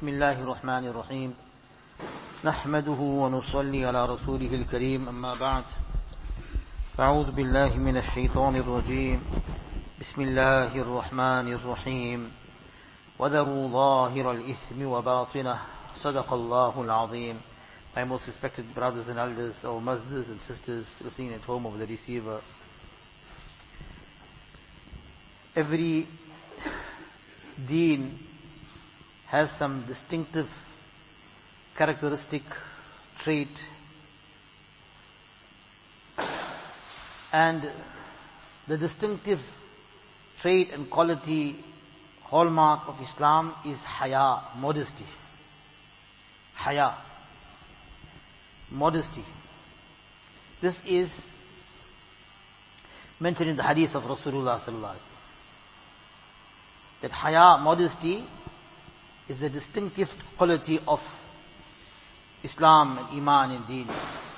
بسم الله الرحمن الرحيم نحمده ونصلي على رسوله الكريم أما بعد أعوذ بالله من الشيطان الرجيم بسم الله الرحمن الرحيم وذروا ظاهر الإثم وباطنه صدق الله العظيم. My most respected brothers and elders, our mothers and sisters listening at home over the receiver, every deen has some distinctive characteristic trait, and the distinctive trait and quality hallmark of Islam is haya, modesty. Haya, modesty. This is mentioned in the hadith of Rasulullah sallallahu alaihi wasallam, that haya, modesty, is a distinctive quality of Islam and Iman and Deen.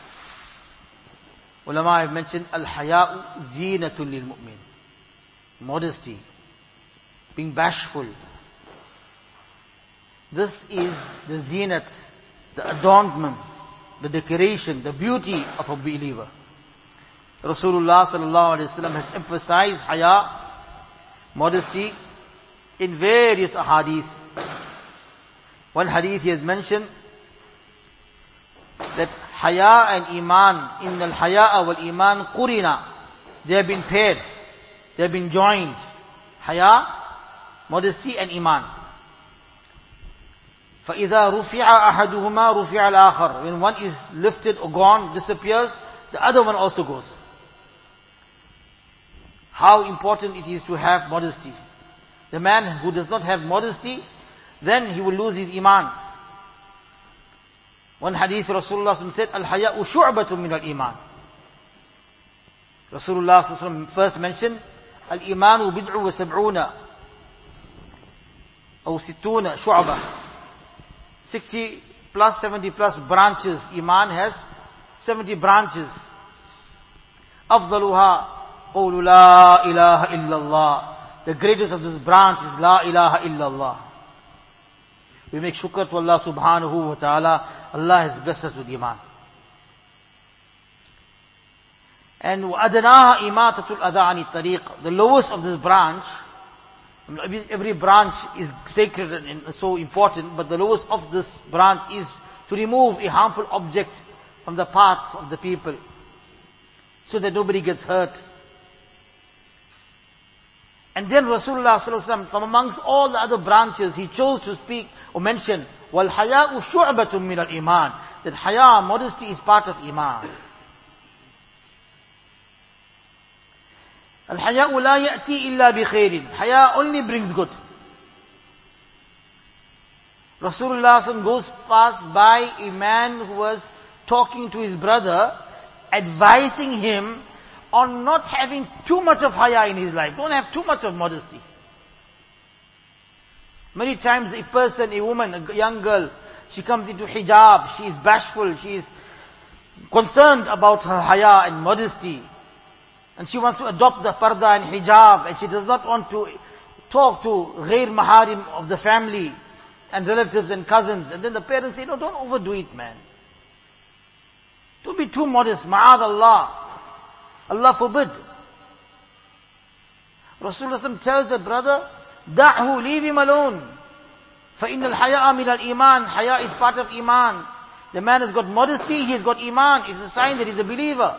Ulama have mentioned al-haya'u zeenatul lil mu'min. Modesty, being bashful. This is the zenat, the adornment, the decoration, the beauty of a believer. Rasulullah sallallahu alaihi wasallam has emphasized haya, modesty, in various ahadith. One hadith he has mentioned that haya and iman, innal haya'a wal iman qurina, they have been paired, they have been joined. Haya, modesty and iman. فَإِذَا رُفِعَ أَحَدُهُمَا رُفِعَ الْآخَرُ. When one is lifted or gone, disappears, the other one also goes. How important it is to have modesty. The man who does not have modesty, then he will lose his iman. One hadith Rasulullah said, Al-haya'u shu'batun min al-iman. Rasulullah first mentioned, Al-imanu bid'u wa sab'una, or sittuna shu'bah. 60 plus, 70 plus branches. Iman has 70 branches. Afdaluha qawlu la ilaha illallah. The greatest of this branch is la ilaha illallah. We make shukr to Allah subhanahu wa ta'ala. Allah has blessed us with iman. And وَأَدْنَاهَا إِمَاتَةُ الْأَذَىٰ عَنِ الطَّرِيقِ. The lowest of this branch, every branch is sacred and so important, but the lowest of this branch is to remove a harmful object from the path of the people, so that nobody gets hurt. And then Rasulullah sallallahu alaihi wasallam, from amongst all the other branches, he chose to speak or mention, وَالْحَيَاءُ شُعْبَةٌ مِّنَ الْإِيمَانِ. That haya, modesty, is part of iman. Al-haya'u la ya'ti illa bi khairin. Haya only brings good. Rasulullah sallallahu alaihi wasallam goes past by a man who was talking to his brother, advising him on not having too much of haya in his life. Don't have too much of modesty. Many times a person, a woman, a young girl, she comes into hijab, she is bashful, she is concerned about her haya and modesty. And she wants to adopt the parda and hijab, and she does not want to talk to ghair maharim of the family and relatives and cousins. And then the parents say, no, don't overdo it, man. Don't be too modest, ma'ad Allah. Allah forbid. Rasulullah tells the brother, da'hu, leave him alone. فَإِنَّ الْحَيَاءَ مِنَ الْإِيمَانِ. Haya is part of iman. The man has got modesty, he has got iman. It's a sign that he's a believer.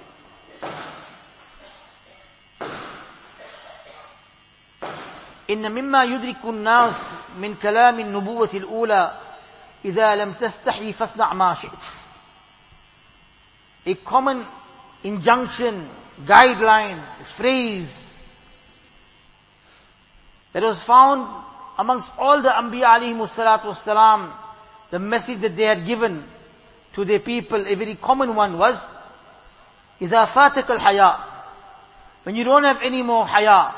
إِنَّ مِمَّا يُدْرِكُ النَّاسِ مِنْ كَلَامِ النُّبُوَّةِ الْأُولَى إِذَا لَمْ تَسْتَحْيِ فَاصْنَعْ مَا شِئْتَ. A common injunction, guideline, phrase that was found amongst all the Anbiya alayhimus salatu wassalam, the message that they had given to their people, a very common one was, إِذَا فَاتَكَ الْحَيَاء. When you don't have any more haya,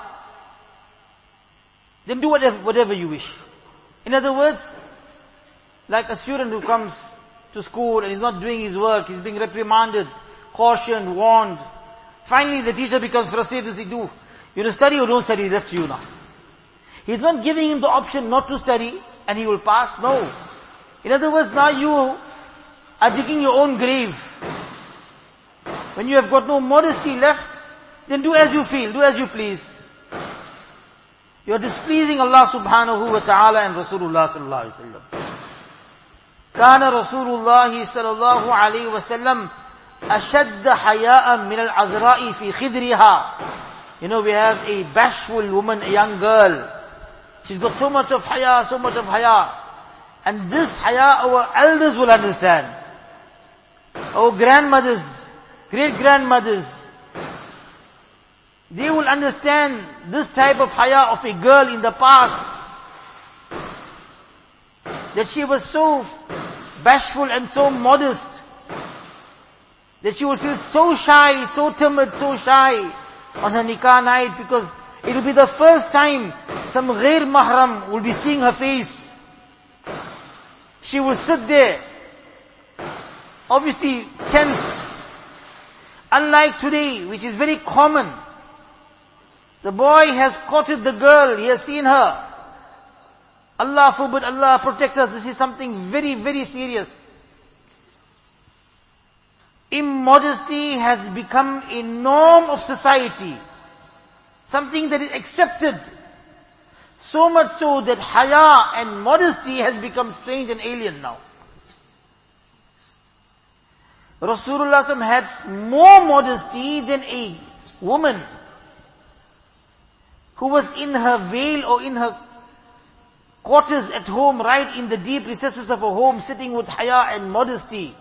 then do whatever you wish. In other words, like a student who comes to school and is not doing his work, he's being reprimanded, cautioned, warned. Finally the teacher becomes frustrated and says, you want to study or don't study, that's you now. He's not giving him the option not to study and he will pass? No. In other words, now you are digging your own grave. When you have got no modesty left, then do as you feel, do as you please. You are displeasing Allah subhanahu wa ta'ala and Rasulullah sallallahu alayhi wa sallam. كان رسول الله صلى الله عليه وسلم أشد حياء من العذراء في خدرها. You know, we have a bashful woman, a young girl. She's got so much of haya, so much of haya. And this haya our elders will understand. Our grandmothers, great-grandmothers, they will understand this type of haya of a girl in the past. That she was so bashful and so modest. That she will feel so shy, so timid, so shy on her nikah night, because it will be the first time some ghair mahram will be seeing her face. She will sit there, obviously tensed. Unlike today, which is very common. The boy has courted the girl, he has seen her. Allah forbid, Allah protect us, this is something very, very serious. Immodesty has become a norm of society. Something that is accepted. So much so that haya and modesty has become strange and alien now. Rasulullah SAW had more modesty than a woman who was in her veil or in her quarters at home, right in the deep recesses of her home, sitting with haya and modesty.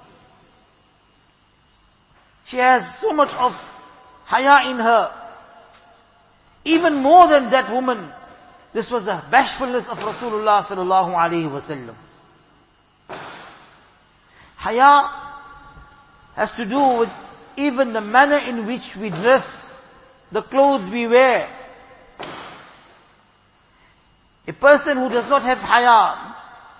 She has so much of haya in her. Even more than that woman, this was the bashfulness of Rasulullah sallallahu alaihi wasallam. Haya has to do with even the manner in which we dress, the clothes we wear. A person who does not have haya,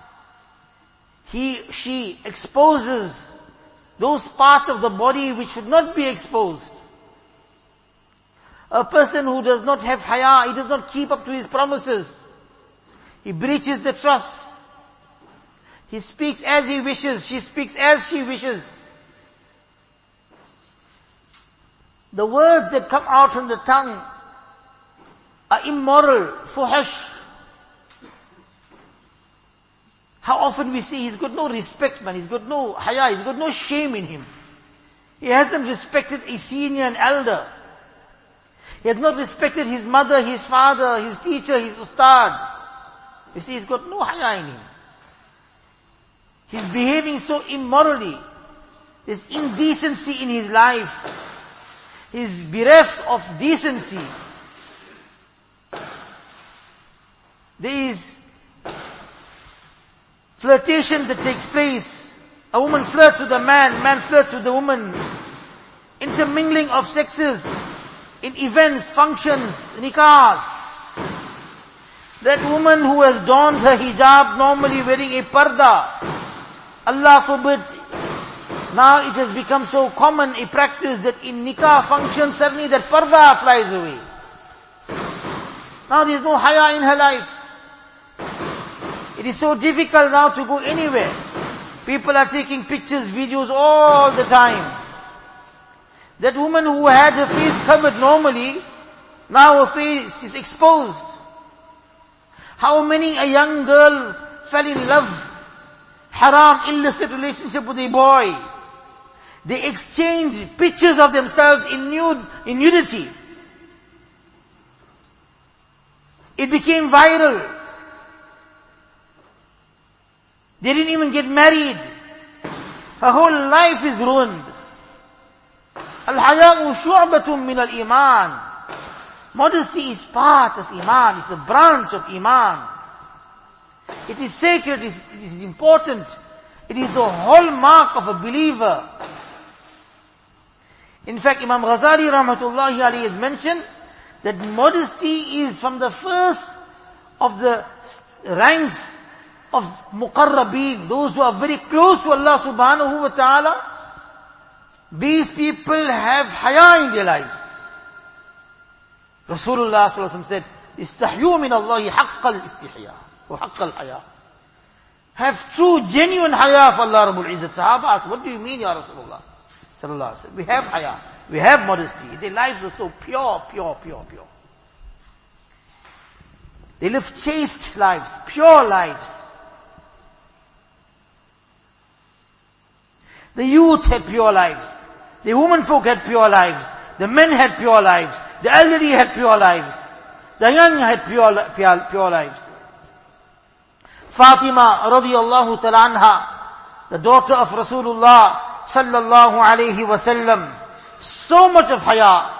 she exposes those parts of the body which should not be exposed. A person who does not have haya, he does not keep up to his promises. He breaches the trust. He speaks as he wishes, she speaks as she wishes. The words that come out from the tongue are immoral, fuhush. How often we see he's got no respect, man. He's got no haya, he's got no shame in him. He hasn't respected a senior and elder. He has not respected his mother, his father, his teacher, his ustad. You see, he's got no haya in him. He's behaving so immorally. There's indecency in his life. He's bereft of decency. There is flirtation that takes place. A woman flirts with a man, man flirts with a woman. Intermingling of sexes in events, functions, nikahs. That woman who has donned her hijab, normally wearing a parda, Allah forbid, now it has become so common a practice that in nikah functions, suddenly that parda flies away. Now there is no haya in her life. It is so difficult now to go anywhere. People are taking pictures, videos all the time. That woman who had her face covered normally, now her face is exposed. How many a young girl fell in love, haram, illicit relationship with a boy. They exchanged pictures of themselves in nudity. It became viral. They didn't even get married. Her whole life is ruined. Al-haya'u shu'batun min al-iman. Modesty is part of iman. It's a branch of iman. It is sacred. It is important. It is the hallmark of a believer. In fact, Imam Ghazali rahmatullahi alayhi has mentioned that modesty is from the first of the ranks of muqarrabeen, those who are very close to Allah subhanahu wa ta'ala. These people have haya in their lives. Rasulullah sallallahu alaihi wasallam said, "Istahyu min Allahi haqqal istihya wa haqqal haya." have true, genuine haya of Allah Rabbul Izzat. Sahaba asked, what do you mean, Ya Rasulullah? Sallallahu Alaihi Wasallam. We have haya. We have modesty. Their lives were so pure. They lived chaste lives, pure lives. The youth had pure lives. The women folk had pure lives. The men had pure lives. The elderly had pure lives. The young had pure lives. Fatima radiyallahu ta'ala anha, the daughter of Rasulullah sallallahu alayhi wasallam, so much of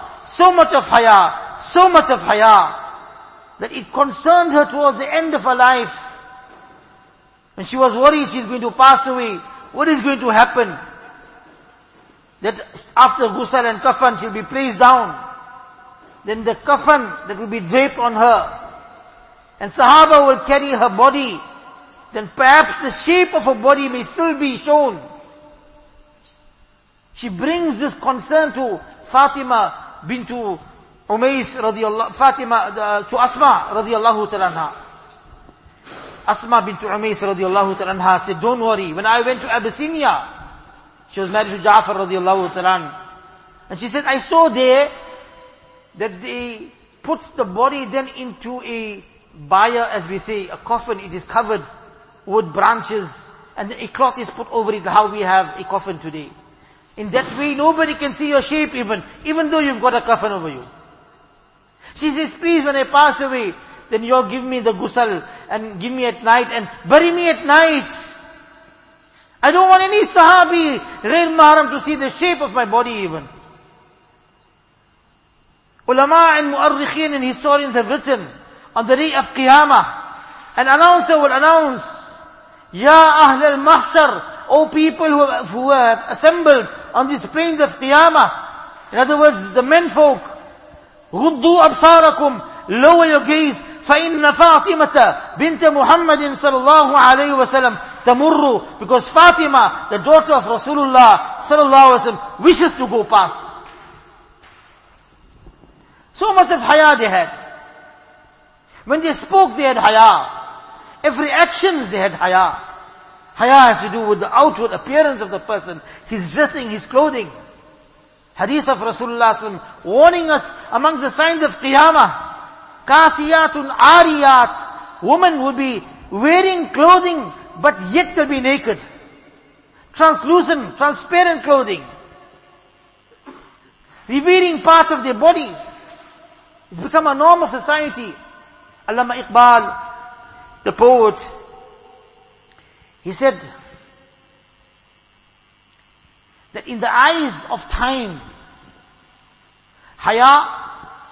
haya, that it concerned her towards the end of her life. When she was worried she's going to pass away, what is going to happen? That after ghusl and kafan she'll be placed down. Then the kafan that will be draped on her, and Sahaba will carry her body. Then perhaps the shape of her body may still be shown. She brings this concern to Fatima bintu Umais to Asma radiyallahu ta'ala anha. Asma bintu Umais radiyallahu ta'ala anha said, don't worry, when I went to Abyssinia, she was married to Ja'far radiyallahu ta'ala anha, and she said, I saw there that they put the body then into a bier, as we say, a coffin. It is covered with branches, and a cloth is put over it, how we have a coffin today. In that way, nobody can see your shape even though you've got a coffin over you. She says, please, when I pass away, then you give me the ghusl and give me at night and bury me at night. I don't want any sahabi, ghair mahram, to see the shape of my body even. Ulama and mu'arrikhin and historians have written, on the day of Qiyamah, an announcer will announce, Ya Ahl al-Mahshar, O people who have assembled on these plains of Qiyamah. In other words, the men folk, غُضُّوا أَبْصَارَكُمْ, lower your gaze, فَإِنَّ فَاطِمَةَ بِنْتَ مُحَمَّدٍ صَلَى اللَّهُ عَلَيْهِ وَسَلَّمْ تَمُرُّ, because Fatima, the daughter of Rasulullah sallallahu alaihi wasallam, wishes to go past. So much of haya they had. When they spoke, they had haya. Every actions they had haya. Haya has to do with the outward appearance of the person, his dressing, his clothing. Hadith of Rasulullah sallallahu alaihi wasallam warning us amongst the signs of Qiyamah. Kasiyatun ariyat. Women will be wearing clothing, but yet they'll be naked. Translucent, transparent clothing. Revealing parts of their bodies. It's become a norm of society. Allama Iqbal, the poet, he said that in the eyes of time, haya,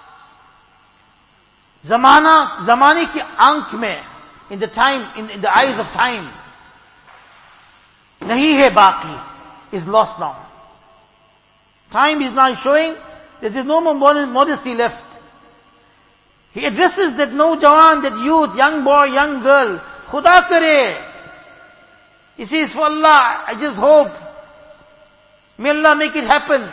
zamane ki aankh mein, in the eyes of time, nahi hai baqi, is lost now. Time is now showing that there is no more modesty left. He addresses that Naujawan, that youth, young boy, young girl, Khuda kare. He says, for Allah, I just hope, may Allah make it happen,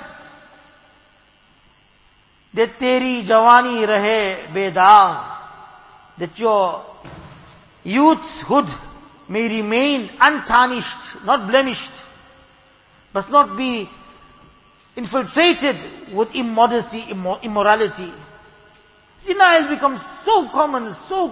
that teri jawani rahe bedaag, that your youthhood may remain untarnished, not blemished, must not be infiltrated with immodesty, immorality. Zina has become so common.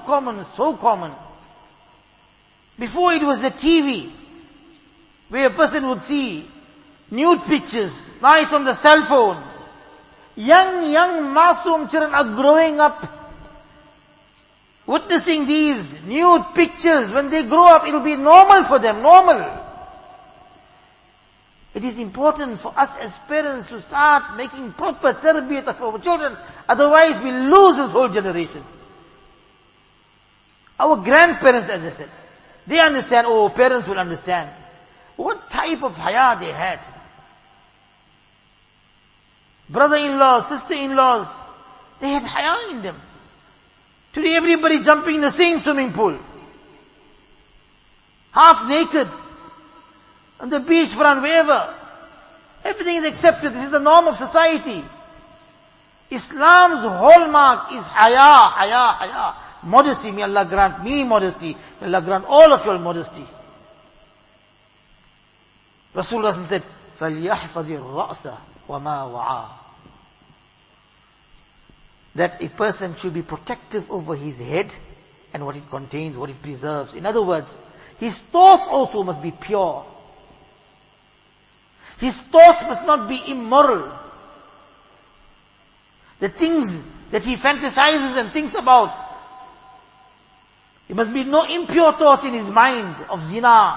Before it was a TV, where a person would see nude pictures. Now it's on the cell phone. Young masoom children are growing up, witnessing these nude pictures. When they grow up, it will be normal for them, normal. It is important for us as parents to start making proper tarbiyat of our children. Otherwise we lose this whole generation. Our grandparents, as I said, they understand, parents will understand. What type of haya they had. Brother-in-laws, sister-in-laws, they had haya in them. Today everybody jumping in the same swimming pool. Half naked. On the beach front, wherever. Everything is accepted. This is the norm of society. Islam's hallmark is haya. Modesty. May Allah grant me modesty. May Allah grant all of you modesty. Rasulullah said, فَلْيَحْفَظِ الرَّأْسَ وَمَا وَعَى. That a person should be protective over his head and what it contains, what it preserves. In other words, his thoughts also must be pure. His thoughts must not be immoral. The things that he fantasizes and thinks about, there must be no impure thoughts in his mind of zina.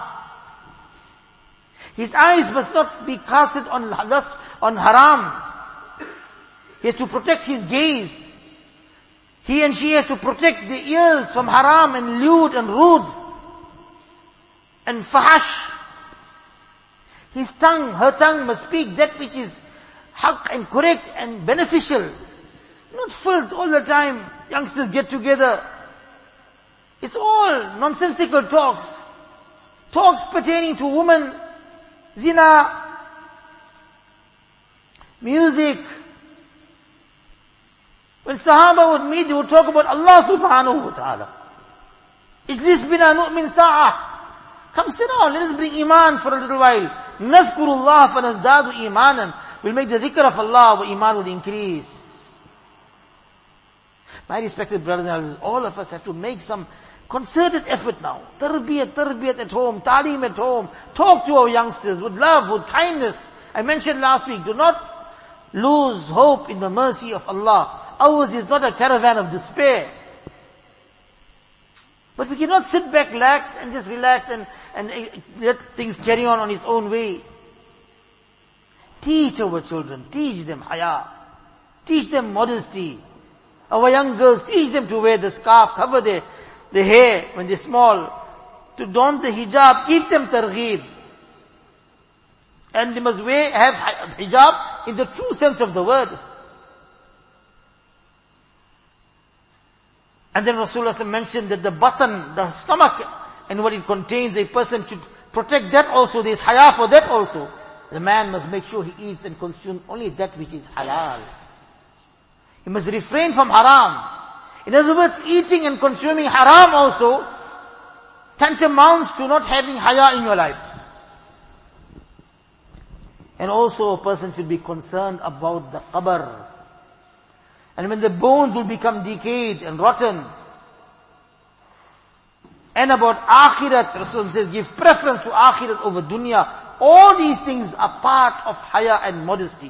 His eyes must not be casted on lust, on haram. He has to protect his gaze. He and she has to protect the ears from haram and lewd and rude and fahash. His tongue, her tongue must speak that which is haqq and correct and beneficial. Not filth all the time. Youngsters get together. It's all nonsensical talks. Talks pertaining to women, zina, music. When Sahaba would meet, they would talk about Allah subhanahu wa ta'ala. Ijlis bina nu'min sa'ah. Come sit down, let us bring iman for a little while. Nazkurullah fanazdadu imanan. We'll make the dhikr of Allah, where iman will increase. My respected brothers and sisters, all of us have to make some concerted effort now. Tarbiyat at home, talim at home. Talk to our youngsters with love, with kindness. I mentioned last week, do not lose hope in the mercy of Allah. Ours is not a caravan of despair. But we cannot sit back, relax and just relax and let things carry on its own way. Teach our children, teach them haya. Teach them modesty. Our young girls, teach them to wear the scarf, cover their hair when they're small. To don the hijab, give them targheeb. And they must have hijab in the true sense of the word. And then Rasulullah mentioned that the button, the stomach, and what it contains, a person should protect that also. There is haya for that also. The man must make sure he eats and consumes only that which is halal. He must refrain from haram. In other words, eating and consuming haram also tantamounts to not having haya in your life. And also a person should be concerned about the qabr. And when the bones will become decayed and rotten. And about akhirat, Rasulullah says, give preference to akhirat over dunya. All these things are part of haya and modesty.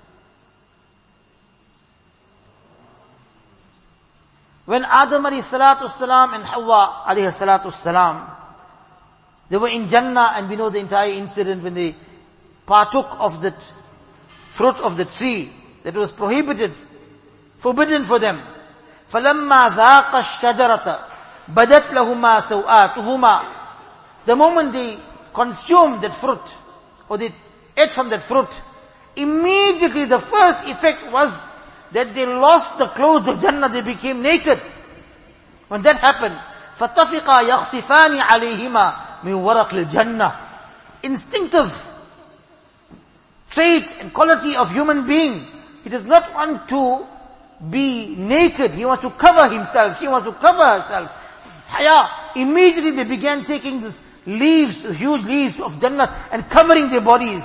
When Adam alayhi salatu salam and Hawa alayhi salatu salam, they were in Jannah, and we know the entire incident when they partook of that fruit of the tree that was prohibited, forbidden for them. فَلَمَّا ذَاقَ الشَّجَرَةَ بَدَتْ لَهُمَا سَوْآتُهُمَا. The moment they consumed that fruit, or they ate from that fruit, immediately the first effect was that they lost the clothes of Jannah, they became naked. When that happened, فَتَفِقَا يَخْصِفَانِ عَلَيْهِمَا مِنْ وَرَقِ الْجَنَّةِ. Instinctive trait and quality of human being. He does not want to be naked. He wants to cover himself. She wants to cover herself. Haya. Immediately they began taking these leaves, huge leaves of Jannah, and covering their bodies.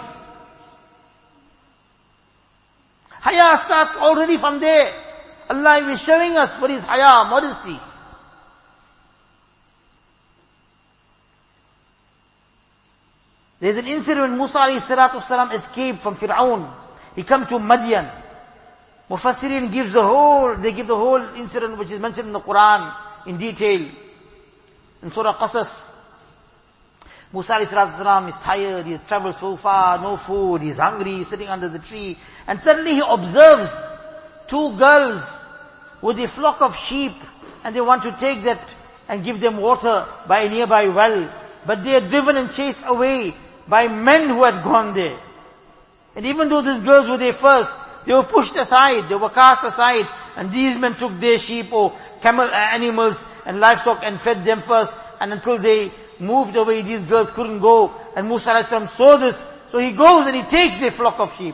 Haya starts already from there. Allah is showing us what is haya, modesty. There's an incident when Musa alayhi salatu salam escaped from Fir'aun. He comes to Madian. Mufassirin they give the whole incident which is mentioned in the Quran in detail. In Surah Qasas. Musa alayhi salatu salam is tired, he travels so far, no food, he's hungry, he's sitting under the tree. And suddenly he observes two girls with a flock of sheep, and they want to take that and give them water by a nearby well. But they are driven and chased away by men who had gone there. And even though these girls were there first, they were pushed aside, they were cast aside, and these men took their sheep or camel animals and livestock and fed them first, and until they moved away, these girls couldn't go. And Musa alayhi salam saw this, so he goes and he takes their flock of sheep.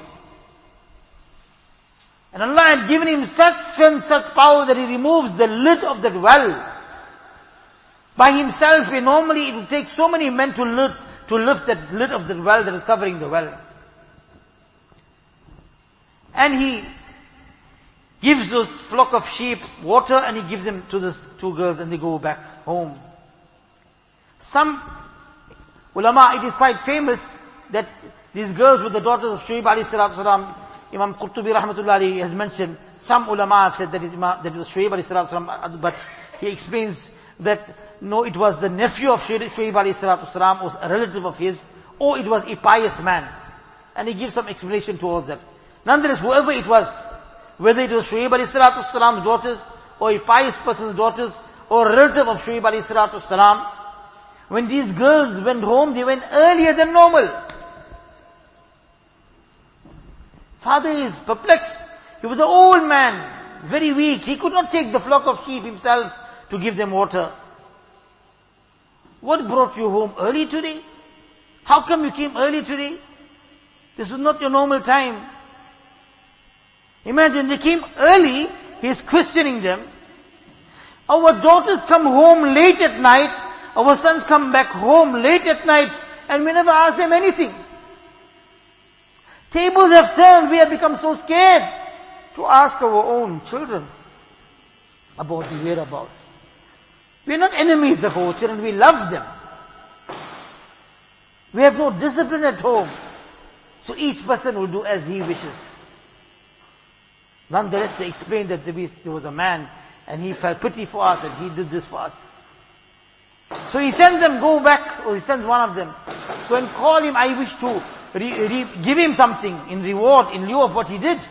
And Allah had given him such strength, such power that he removes the lid of that well by himself, where normally it would take so many men to to lift that lid of the well that is covering the well. And he gives those flock of sheep water and he gives them to the two girls and they go back home. Some ulama, it is quite famous that these girls were the daughters of Shuaib alayhi salatu salam. Imam Qurtubi rahmatullah alayhi has mentioned, some ulama have said that it was Shuaib alayhi salatu salam, but he explains that no, it was the nephew of Shuaib alayhi salatu salam, was a relative of his, or it was a pious man. And he gives some explanation towards that. Nonetheless, whoever it was, whether it was Shuaib alayhi salatu salam's daughters, or a pious person's daughters, or a relative of Shuaib alayhi salatu salam, when these girls went home, they went earlier than normal. Father is perplexed. He was an old man, very weak. He could not take the flock of sheep himself to give them water. What brought you home early today? How come you came early today? This is not your normal time. Imagine, they came early, he's questioning them. Our daughters come home late at night, our sons come back home late at night, and we never ask them anything. Tables have turned, we have become so scared to ask our own children about the whereabouts. We are not enemies of our children, we love them. We have no discipline at home, so each person will do as he wishes. Nonetheless, they explained that there was a man and he felt pity for us and he did this for us. So he sends them, go back, or he sends one of them, go and call him, I wish to give him something in reward, in lieu of what he did.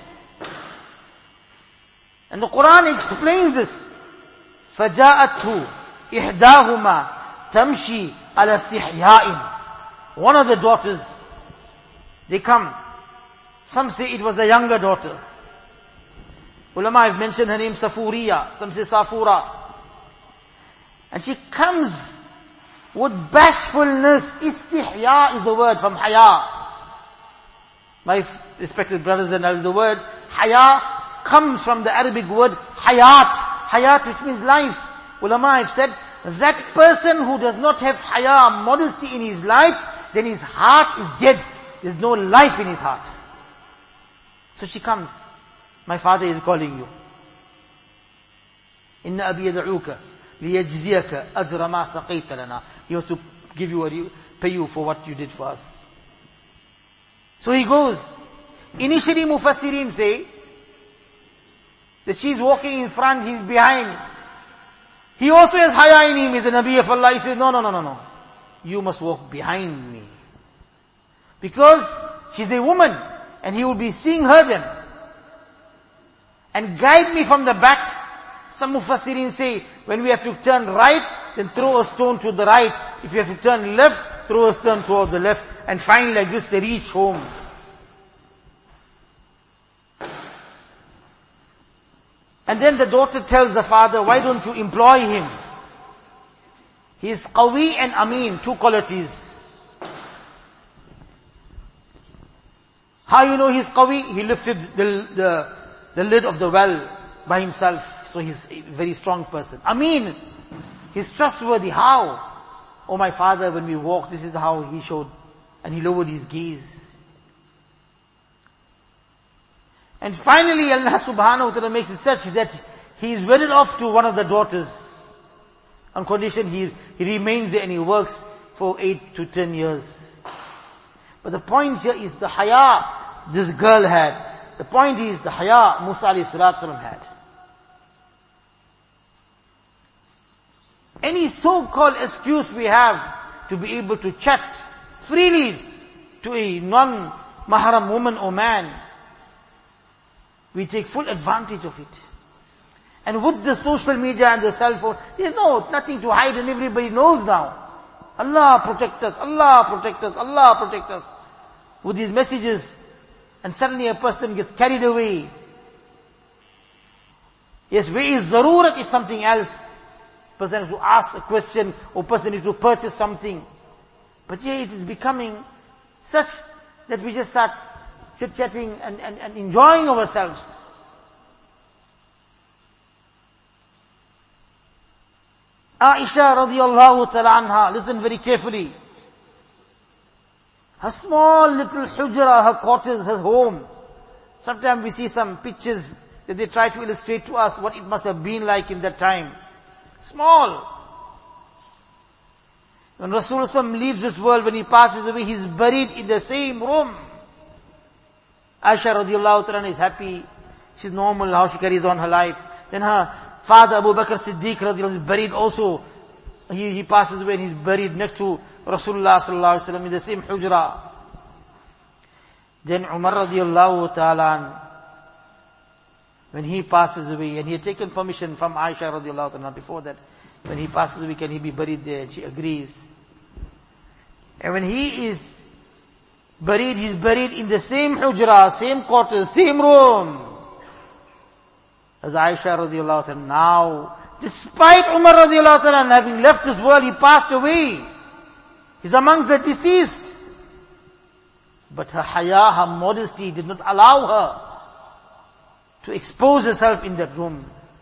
And the Quran explains this. فَجَاءَتْهُ إِحْدَاهُمَا تَمْشِي عَلَى اسْتِحْيَاءٍ. One of the daughters, they come. Some say it was a younger daughter. Ulama have mentioned her name Safuriya, some say Safura. And she comes with bashfulness. Istihya is the word from haya. My respected brothers and elders, the word haya comes from the Arabic word hayat. Hayat, which means life. Ulama have said, that person who does not have haya, modesty in his life, then his heart is dead. There's no life in his heart. So she comes. My father is calling you. Inna abi yad'uka liyajziyaka ajra ma saqayta lana. He wants to give you pay you for what you did for us. So he goes. Initially Mufassirin say that she's walking in front, he's behind. He also has haya in him, he's a Nabi of Allah. He says, no. You must walk behind me. Because she's a woman and he will be seeing her then. And guide me from the back. Some Mufassirin say, when we have to turn right, then throw a stone to the right. If you have to turn left, throw a stone towards the left. And finally like this they reach home. And then the daughter tells the father, why don't you employ him? He is qawi and amin, two qualities. How you know he's qawi? He lifted the lid of the well by himself. So he's a very strong person. Amin, he's trustworthy. How? Oh my father, when we walked, this is how he showed. And he lowered his gaze. And finally Allah subhanahu wa ta'ala makes it such that he is wedded off to one of the daughters. On condition he remains there and he works for 8 to 10 years. But the point here is the haya this girl had. The point is the haya Musa alayhi salatu salam had. Any so-called excuse we have to be able to chat freely to a non-mahram woman or man, we take full advantage of it. And with the social media and the cell phone, there's nothing to hide and everybody knows now. Allah protect us, Allah protect us, Allah protect us. With these messages, and suddenly a person gets carried away. Yes, where is zarurat is something else. Person has to ask a question, or person needs to purchase something. But here it is becoming such that we just start chit-chatting and enjoying ourselves. Aisha radiyallahu ta'ala anha, listen very carefully. Her small little hujra, her quarters, her home. Sometimes we see some pictures that they try to illustrate to us what it must have been like in that time. Small. When Rasulullah leaves this world, when he passes away, he's buried in the same room. Aisha radiallahu ta'ala is happy. She's normal, how she carries on her life. Then her father Abu Bakr Siddiq radiallahu is buried also. He passes away and he's buried next to Rasulullah sallallahu alaihi wasallam in the same hujra. Then Umar radiallahu ta'ala, when he passes away, and he had taken permission from Aisha radiallahu ta'ala before that, when he passes away, can he be buried there? And she agrees. And when he is buried, he's buried in the same hujra, same quarters, same room as Aisha radiallahu ta'ala. Now, despite Umar radiallahu ta'ala having left this world, he passed away. He's amongst the deceased. But her haya, her modesty did not allow her to expose herself in that room.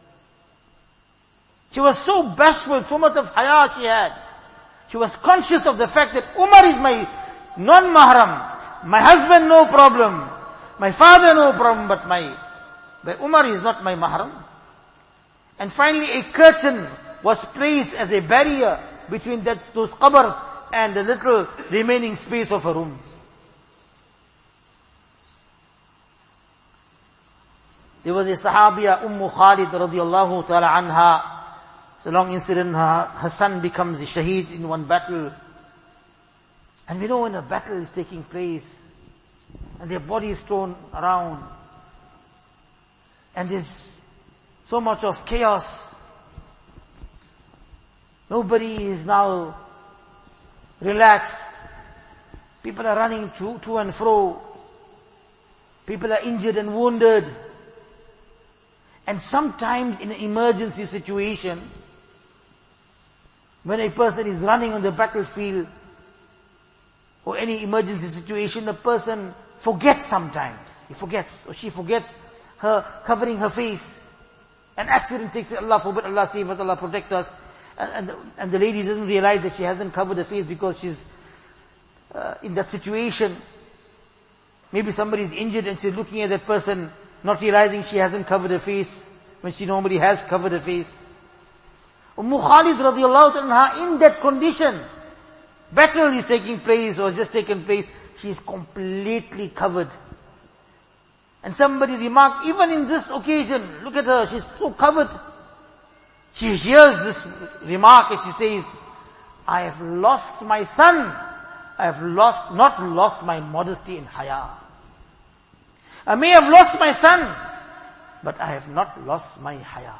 She was so bashful, so much of haya she had. She was conscious of the fact that Umar is my non-mahram. My husband, no problem. My father, no problem, but Umar is not my mahram. And finally a curtain was placed as a barrier between those qabrs and the little remaining space of a room. There was a Sahabiya, Khalid radiallahu ta'ala anha. It's a long incident. Her son becomes a shaheed in one battle. And we know when a battle is taking place, and their body is thrown around, and there's so much of chaos. Nobody is now relaxed. People are running to and fro. People are injured and wounded. And sometimes in an emergency situation, when a person is running on the battlefield, or any emergency situation, the person forgets sometimes. He forgets, or she forgets her covering her face. An accident takes place, Allah forbid, Allah save us, Allah protect us. And the lady doesn't realize that she hasn't covered her face because she's in that situation. Maybe somebody is injured and she's looking at that person, not realizing she hasn't covered her face when she normally has covered her face. Khalid radiallahu anha, in that condition, battle is taking place or just taken place, she is completely covered. And somebody remarked, even in this occasion, look at her, she's so covered. She hears this remark and she says, I have lost my son. I have not lost my modesty and haya. I may have lost my son, but I have not lost my haya.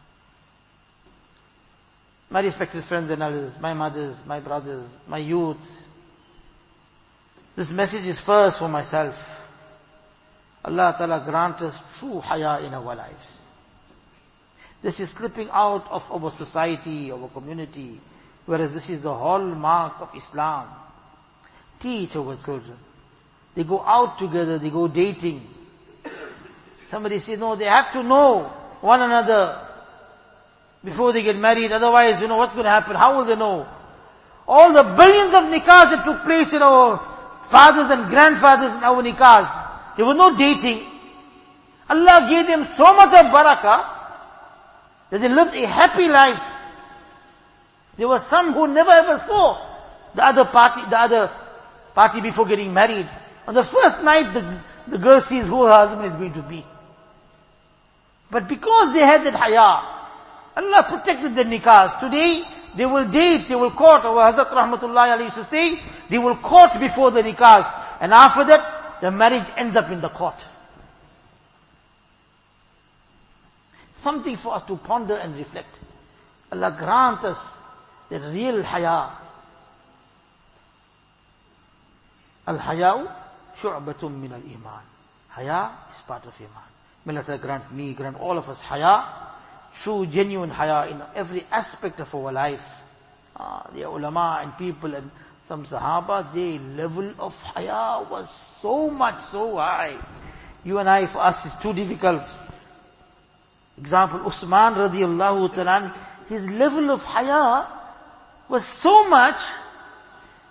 My respected friends and elders, my mothers, my brothers, my youth, this message is first for myself. Allah Ta'ala grant us true haya in our lives. This is slipping out of our society, our community, whereas this is the hallmark of Islam. Teach our children. They go out together, they go dating. Somebody says, no, they have to know one another before they get married, otherwise, what's going to happen? How will they know? All the billions of nikahs that took place in our fathers and grandfathers in our nikahs, there was no dating. Allah gave them so much of barakah that they lived a happy life. There were some who never ever saw the other party before getting married. On the first night, the girl sees who her husband is going to be. But because they had that haya, Allah protected the nikahs. Today, they will date, they will court. Our Hazrat Rahmatullahi alayhi used to say, they will court before the nikahs. And after that, the marriage ends up in the court. Something for us to ponder and reflect. Allah grant us the real haya. Al-haya'u shu'batun min al-iman. Haya is part of iman. May Allah grant me, grant all of us haya, true, genuine haya in every aspect of our life. The ulama and people and some sahaba, their level of haya was so much, so high. You and I, for us, is too difficult. Example, Usman radiallahu ta'ala, his level of haya was so much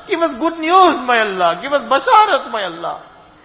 Give us good news, my Allah. Give us basharat, my Allah.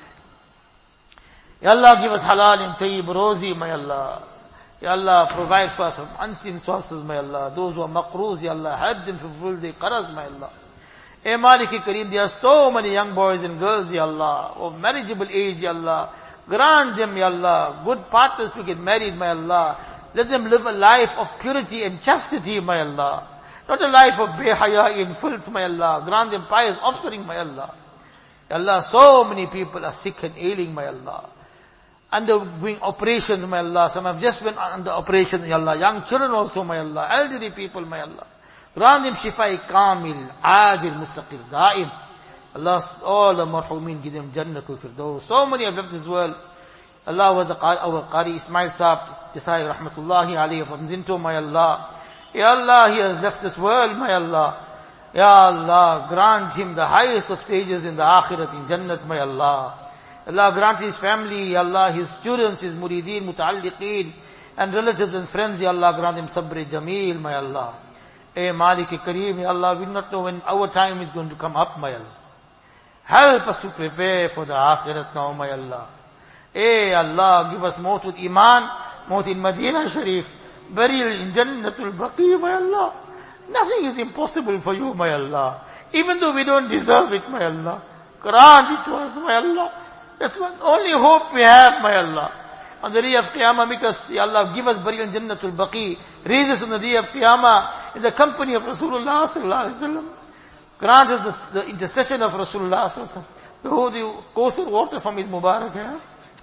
Ya Allah, give us halal and tayyib, rozi, my Allah. Ya Allah, provide for us from unseen sources, my Allah. Those who are maqroos, Ya Allah, help them fulfill their qaraz, my Allah. Ey Maliki Kareem, there are so many young boys and girls, Ya Allah, of marriageable age, Ya Allah. Grant them, Ya Allah, good partners to get married, my Allah. Let them live a life of purity and chastity, my Allah. Not a life of behaya and filth, my Allah. Grant them pious offspring, my Allah. Ya Allah, so many people are sick and ailing, my Allah. Undergoing operations, my Allah. Some have just been under operation, Ya Allah. Young children also, my Allah. Elderly people, my Allah. Grant them shifa kamil, ajil, mustaqir, da'im. Allah, all the marhumin, give them jannatul firdaus. So many have left this world. Allah was our Qari Ismail Saab, Desai Rahmatullahi alayhi from Zinto, my Allah. Ya Allah, he has left this world, my Allah. Ya Allah, grant him the highest of stages in the akhirat, in Jannat, my Allah. Allah, grant his family, Ya Allah, his students, his murideen, muta'alliqeen, and relatives and friends, Ya Allah, grant him sabr jameel, my Allah. Ey Malik Kareem, Ya Allah, we do not know when our time is going to come up, my Allah. Help us to prepare for the akhirat now, my Allah. Ey Allah, give us maut with iman, maut in Madinah Sharif, burial in Jannatul Baqi, my Allah. Nothing is impossible for you, my Allah. Even though we don't deserve it, my Allah. Grant it to us, my Allah. That's the only hope we have, my Allah. On the day of Qiyamah, make us, Ya Allah, give us burial in Jannatul Baqi. Raise us on the day of Qiyamah in the company of Rasulullah sallallahu alaihi wasallam. Grant us the intercession of Rasulullah sallallahu alaihi wasallam. The holy Kawthar water from his Mubarak hands.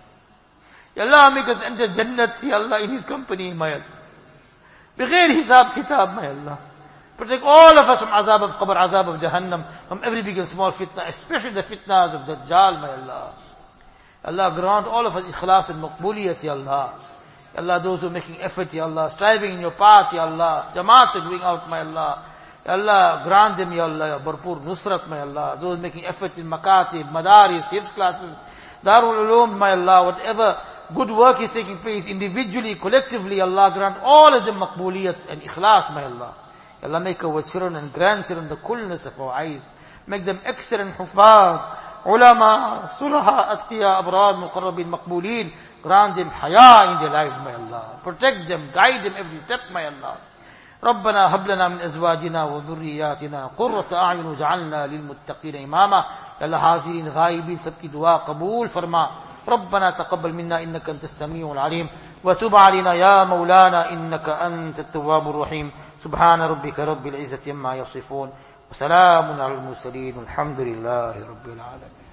Ya Allah, make us enter Jannat, Ya Allah, in his company, my Allah. Bighair hisab kitab, my Allah. Protect all of us from azab of qabr, azab of Jahannam, from every big and small fitna, especially the fitnas of Dajjal, my Allah. Allah, grant all of us ikhlas and maqbuliyat, Ya Allah. Ya Allah, those who are making effort, Ya Allah, striving in your path, Ya Allah. Jamaats are going out, my Allah. Ya Allah, grant them, Ya Allah, Barpur Nusrat, my Allah. Those making effort in Makatib, Madaris, Hifz classes, Darul Ulum, my Allah, whatever good work is taking place individually, collectively, Allah, grant all of them maqbuliyat and ikhlas, my Allah. Ya Allah, make our children and grandchildren the coolness of our eyes. Make them excellent hufaz, ulama, sulaha, atqiya, abrar, muqarrabin, maqbulin. Grant them haya in their lives, my Allah. Protect them, guide them every step, my Allah. ربنا هب لنا من ازواجنا وذرياتنا قرة اعين واجعلنا للمتقين اماما. يا الله حاضرين غائبين सबकी दुआ कबूल फरमा. ربنا تقبل منا انك انت السميع العليم وتب علينا يا مولانا انك انت التواب الرحيم. سبحان ربك رب العزة عما يصفون وسلام على المرسلين والحمد لله رب العالمين.